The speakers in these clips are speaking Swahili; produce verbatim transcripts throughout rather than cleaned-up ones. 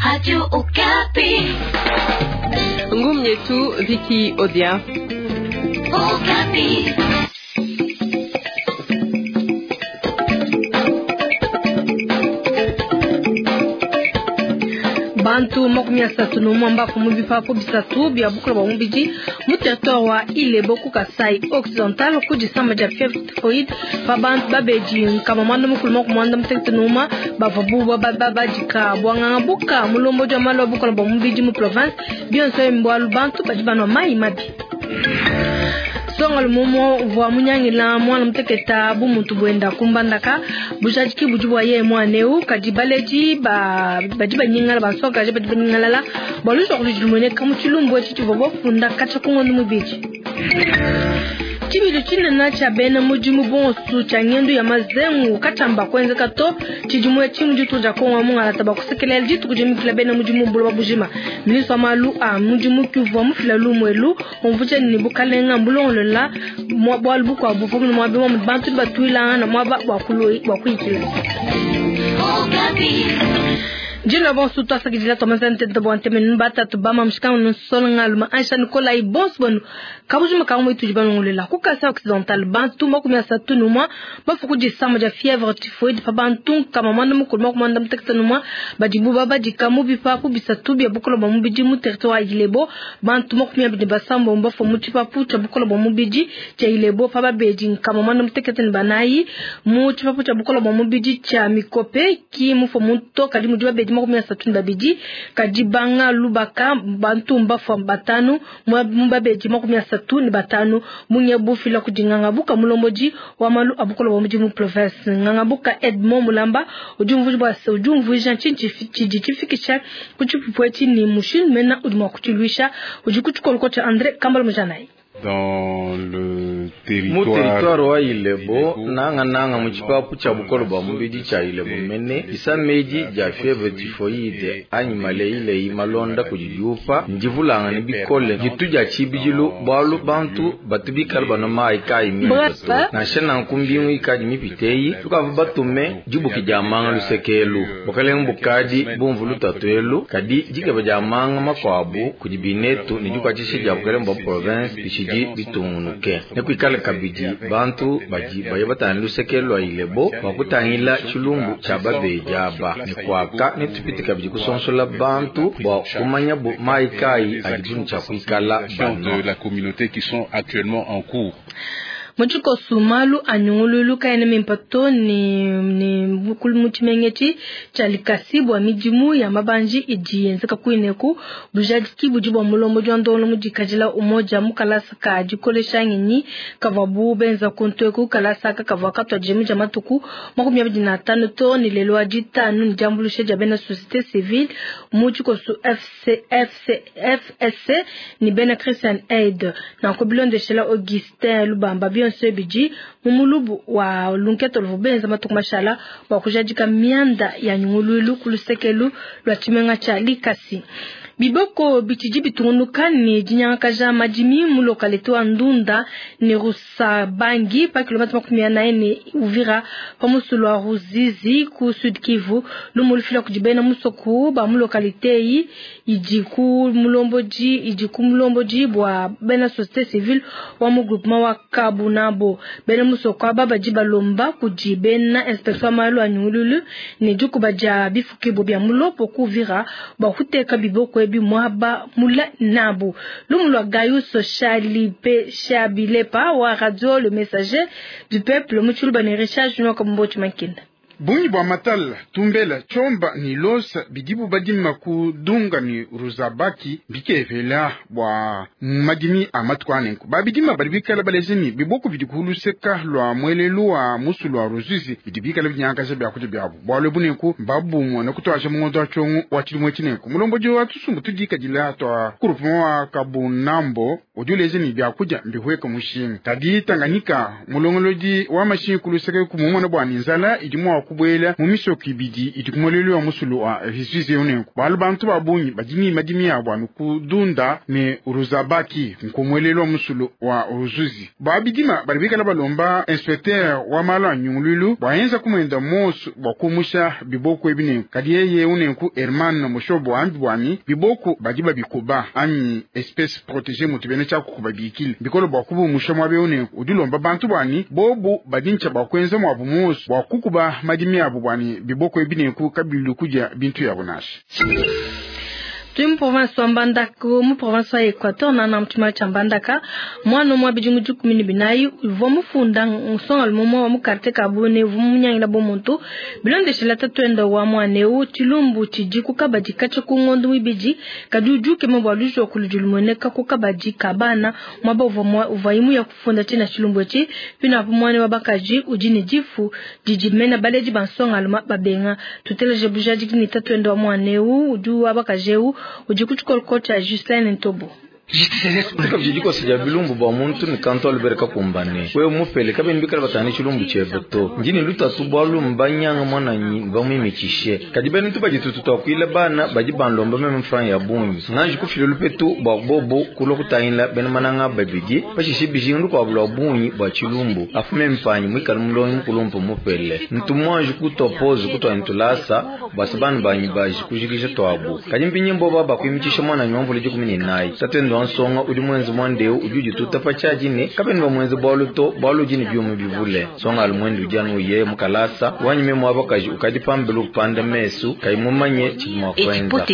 Radio Okapi. Ngum yetu Vicky Odia. Okapi. Bantu mokumia satu no mwamba kumubi papo bisatu bia bukula ba mumbiji mu territoire wa Ilebo ku Kasai Occidental ku disamba ja February pa bantu babeji kama mwanda mukulu mokumwanda mtekte noma bavubu ba baba jika bwanga buka mulombo jo malo bukula ba mumbiji mu province bien so mbwalu bantu bajibano mai mabi songal momo vwa munyangila mwana mteketa bu muntu bwenda kumbandaka bujajiki bujubwa ye mwaneu kadibaleji ba bajiba nyingala basoka je bajiba nyingala la balusho kulujumone kamuchilumbo chichi bobo funda kacha kungondo mubiji Chibilo china na cha bena mujimu bonsu cha ngendo ya mazengu katamba kwenze kato chijumwe chimu jitu ja konwa munga lataba kusekele jitu kujemi kila bena mujimu bulo babujima ministre malu a mujimu kuvu mufila lumwelu onvuche ni bukalenga mbulongo la mwabo albu kwa bufumu mwabe mwa bantu batuila na mwaba wakulu wakuikila Jila bon suta sa gidila to mazante de bon temen bata to bama mshikano no solngal ma aisha nikola i bons bonu kabuju makamu itu jibano ngulela ku Kasai Occidental bantu makumya satu numa bafuku di sama ja fièvre typhoïde pa bantu kama manda mukul makumanda mtekta numa badibu baba dikamu bipapu bisatu bia bukola ba mubiji mu territoire Ilebo bantu makumya bi basambo mbafo mutipapu cha bukola ba mubiji cha Ilebo pa babeji kama manda mtekta nbanayi mu tipapu cha bukola ba mubiji cha Mikope ki mu fo munto kadi mu beji makumya satu ndabiji kadibanga lubaka bantu mbafo batanu mbabeji makumya satu ni batanu munyebu fila kujinganga buka mulomboji wa malu abukolo wa mujimu province nganga buka Edmond Mulamba ujumvuji bwa se ujumvuji janchi chifikisha kuchupupweti ni mushin mena uduma kuchilwisha ujikuchukoloko cha Andre Kambal Mujanai dans le territoire, mu territoire wa Ilebo nanga nanga mu chipapu cha bukolo ba mubidi cha Ilebo mene isameji ja fièvre typhoïde animale ile imalonda kujijupa njivulanga ni bikole gituja chibijilu balu bantu batubikala bana mai kai minto na shena nkumbingu ikadi mipitei tukavu batume jubu kijamanga lusekelu bokaleng bukadi bomvulu tatwelu kadi jike bajamanga makwabu kujibinetu ni juka chishija bukalembo province pishi bitumunuke nekwikala kabiji bantu baji bayabatani lusekelo Ilebo bakutangila chulumbu cha babejaba nekwaka netupitika biji kusonsola bantu ba kumanya bu maikai ajibunu cha kwikala de la communauté qui sont actuellement en cours. Mchuko sumalu anyungululu kaene mimpato ni ni mukulu muchimengeti chalikasibu wa mijimu ya mabanji ijienzeka kuineku bujajiki bujibu wa mulombo jwandolo mujikajila umoja mukalasaka ajikolesha ngini kavabu benza kuntueku kalasaka kavakato ajemu jamatuku makumi abidi na tano to ni lelo ajitanu ni jambulushe jabena société civile mchuko su F C F C F S C ni bena Christian Aid na kobilon de shela Augustin Lubamba sebiji mumulubu wa lunketo lubenza matukumashala wa kujajika mianda ya nyungululu kulusekelu lwa chimenga cha likasi Biboko bitiji bitungunuka ni jinyanga kaja majimi mu lokalite wa Ndunda ni Rusa Bangi pa kilomita makumi ane Uvira pa musulu wa Ruzizi ku Sud Kivu lumulifila kujibena musoku ba mu lokalite yi ijiku mulomboji ijiku mulomboji bwa bena société civile wa mu groupement wa Kabunabo bena musoku baba jiba lomba kujibena inspecteur malu anyululu ni juku baja bifukibo bya mulopo ku Uvira ba huteka biboko ebi mwaba mula nabu lumulwa gayu sociali pe shabilepa wa radio le messager du peuple muchuluba ni recharge no kambochi makinda Bunyi bwa matala, tumbela, chomba ni losa, bidibu badima kudunga ni ruzabaki, bike vela bwa madimi amatwanenku. Ba bidima badibika la balezeni, biboku bidikulu seka lwa mwele lua musu lwa ruzizi, bidibika la binyanga sebi akuti biabu. Bwa lebunenku, babu mwana kutuasha mwangu wa chongu, wachili mwechinenku. Mulombo jo watusumu tudika jila toa kurupu mwa Kabunambo, ujulezeni biakuja mbihueka mushimi. Tadi Tanganyika, mulongoloji wa mashini kulu seka kumumwana bwa ninzala, idimu wa kubwela mumiso kibidi itikumolelo musulu wa hisisi yonenko balu bantu babunyi badimi madimi abwanu kudunda me uruzabaki nkomwelelo musulu wa uruzuzi babidima baribika balomba inspecteur wa mala nyungululu bayenza kumenda mosu bakumusha biboko ebinenko kadiye unenko Herman Moshobo ambwani biboko bagiba bikuba ami espèce protégée mutibene cha kubabikile bikolo bakubu mushamwa beunenko udilomba bantu bani bobu badincha bakwenza mu abumusu bakukuba madimi abo bani biboko ebinenko kabilu kuja bintu yabonashi Tumu province wa Mbandaka, mu province wa Equateur na na mtima cha Mbandaka, mwana mwa bijumu juku mini binayu, vomu funda nsonga lumomo wa mukarte kabune vomu nyangina bomuntu, bilonde shilata tuenda wa mwaneu, chilumbu chijiku kabaji kacha kungondu wibiji, kajuju kema walujo wa kulujulmoneka kukabaji kabana, mwaba uvaimu ya kufunda china chilumbu echi, pina hapu mwane wabakaji, ujini jifu, jijimena baleji bansonga luma babenga, tutele jebujaji kini tatuenda wa mwaneu, uju wabakajeu, ujikuchukua kocha Justin Ntobo. Tika vijiko sija bilumbu ba muntu ni kanto alberka kumbane. Wewe mupele kabe nbikala batani chilumbu chebeto. Njini luta tubalu mbanyanga mwana nyi bamu imichishe. Kadibe ntu bajitu twakwile bana bajibanlomba meme mfran ya bunyu. Nanji kufile lupetu ba bobo kulo kutainla ben mananga babiji. Bashishi bijindu kwa bula bunyu ba chilumbu. Afume mfanyi mwikala mlonyi kulumpu mupele. Ntu mwanji kutopozu kutwa ntulasa basibani banyi baji kujikisha twabu. Kadimpi nyimbo baba kuimichisha mwana nyomvu lijiku mini nai. Tatendo ansonga udi mwenzi mwandeu ujuji tutapa chajine kabeni wa mwenzi baluto balu jini biumu bivule songa almwendi ujanu ye mkalasa wanyime mwabakaji ukadipambelu kupanda mesu kaimumanye chidima kwenza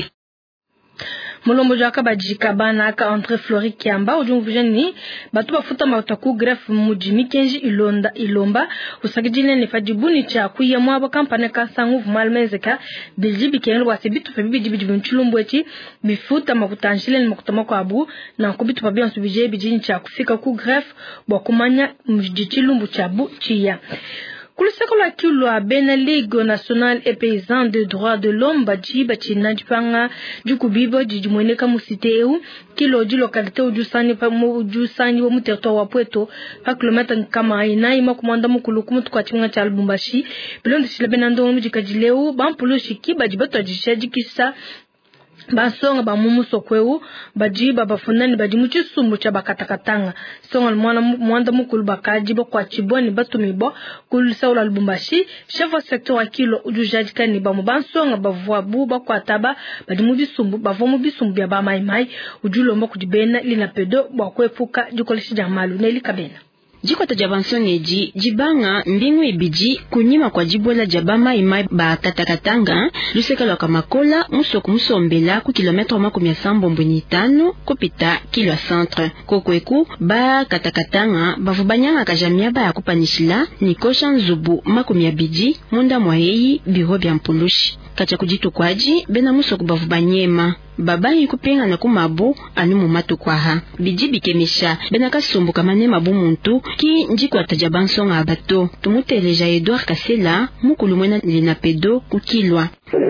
Mulombo jaka bajika bana aka entre Flori Kiamba ujumvujeni batu bafuta mautaku gref mujimi kenji ilonda ilomba usakijine ni fajibuni cha kuya mwaba kampane ka sangu vumalmezeka biljibi kenlo wasibitu fabibi jibi nchulumbu eti bifuta makutanjile ni makutama kwa abu na kubitu pabia nsubije bijini cha kufika ku gref wakumanya mjichilumbu cha bu chia. Kuliseko la kilwa bena Ligue nationale et paysan de droits de l'homme baji bachi najpanga jukubibo jijumweneka musiteu kilo di localité ujusani pa ujusani wa muterto wa Pweto pa kilomita kama ina ima kumanda mukulu kumutu kwa chinga cha Lubumbashi bilondi sila bena ndo mujikajileu bampulo shiki baji bato ajishaji kisa basonga ba mumu sokweu baji baba funani baji muchi sumbu cha bakatakatanga songa mwana mwanda mukulu bakaji bo kwa chiboni batumibo kulisa ula Lubumbashi chef wa secteur wa kilo ujujaji kani ba mubansonga bavwa buba kwa taba baji mu bisumbu bavwa mu bisumbu bya ba mai mai ujulomba kujibena lina pedo bwa kwefuka jukolishi jamalu neli kabena. Jiko ta jabansongeji jibanga mbingu ibiji kunyima kwa jibola jabama imai ba katakatanga luseka loka makola musoku musombela ku kilometre makumi ya sambo mbweni tano kupita kilo centre kokweku ba katakatanga bavubanyanga kajamia ba ya kupanishila nikosha nzubu makumi ya biji munda mwaheyi biro bya mpulushi kacha kujitu kwaji bena musoku bavubanyema babayi kupenga na kumabu anu mumatu kwaha biji bikemesha bena kasumbu kamane mabu muntu ki njiko atajabansonga abato tumuteleja Edouard Kasela mukulu mwena lina pedo kukilwa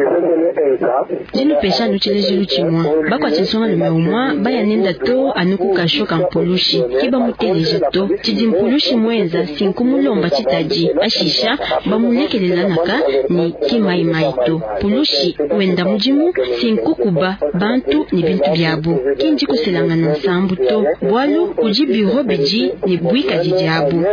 jinu pesha nucheleji luchimwa bakwa chinsonga lumeumwa baya nenda to anuku kashoka mpulushi kiba muteleja to chidi mpulushi mwenza sinku mulomba chitaji ashisha bamulekelela naka ni kimai maito pulushi wenda mujimu sinku kuba bantu ni bintu byabu kinji kuselanga na nsambu to bwalu ujibiro biji ni bwika jijabu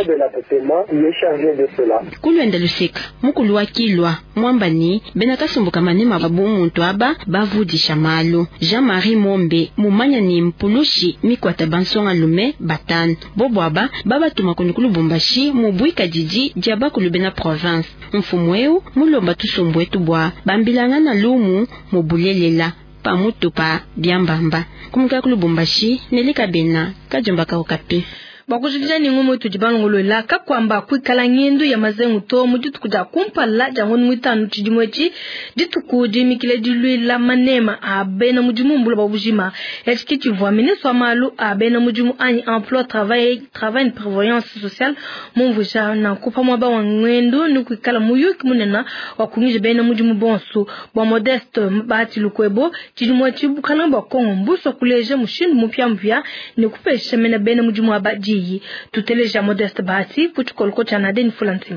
kulwenda luseka mukulu wakilwa mwambani benakasumbuka manema babu muntu aba bavudisha malu Jean-Marie Mombe mumanya ni mpulushi mikwata bansonga lume batano bobo aba baba tumakuni kulubumbashi mubwika jiji jaba kulubena province mfumweu mulomba tusumbwe tubwa bambilanga na lumu mubulelela pamutupa byambamba kumika kulubumbashi nelika bena kajomba ka okapi bakujija ni ngumu tujibangulo la kakwamba kwikala nyendu ya mazengu to mujitu kuja kumpala jangoni mwitanu chijimwechi ditukuji mikile dilui la manema abena mujimu mbula babujima echikiti vwa ministre malu abena mujimu ani emploi travail travail et prévoyance sociale mumvusha na kupa mwaba wangwendu ni kwikala muyuki munena wakunije bena mujimu bonsu bwa Modeste bahati lukwebo chijimwechi bukana bwa Kongo mbuso kuleje mushindu mupya mpya ni kupesha mena bena mujimu abaji tuteleja Modeste bahati kuchukolko cha nadeni fulansimba.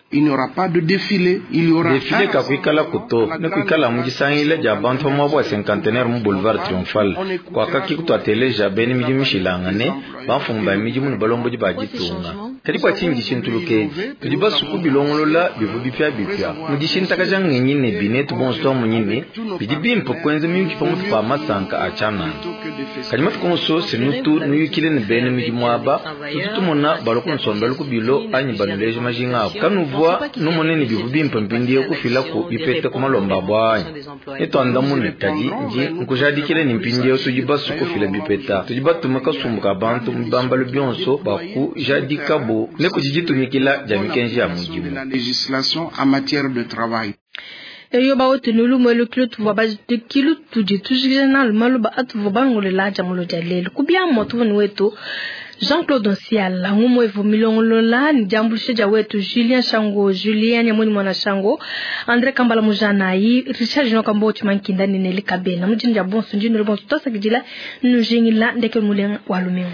il n'y aura pas de défilé, il y aura défilé ka kuikala kuto ne kuikala mujisangile ja bantu mwa cinquantenaire mu boulevard triomphal kwa kaki kutwatele ja beni miji mishilangane bafumba miji mu balombo ji bajitunga kali kwa chingi chintuluke tuliba suku bilongolola bivu bipya bipya mujishinta kaja ngenyine binetu bon storm nyine bidibimpo kwenze mimi kipamutu pa masanka achana kalima tukonso senutu nuyikile ne beni miji mwaba tutumona baloko nsombe lukubilo anyi banuleje majinga kanuvwa numonene bivu bimpo mpindi okufila ku bipete kumalomba bwa etwanda mune kadi nji nkujadikile ni mpindi osujiba sukufila bipeta tujiba tumaka sumuka bantu mbamba lubyonso baku jadika bo ne kujijitumikila jamikenji ya mujimu la législation en matière de travail. Eyo ba wote nulu mwelo kilo tuwa ba kilo tuji tujigena malu ba atu vobangole la jamulo jalele kubia moto ni wetu Jean-Claude Nciala ngumo evo milongolola ni jambulishe ja wetu Julien Shango Julien nyamoni mwana Shango Andre Kambala Mujana yi Richard Jino Kambo chimankinda ni Neli Kabena mujinja bonso njino bonso tosa gijila nujingila ndeke mulen walumengo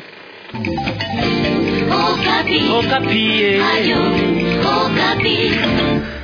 Okapi Okapi Ayo Okapi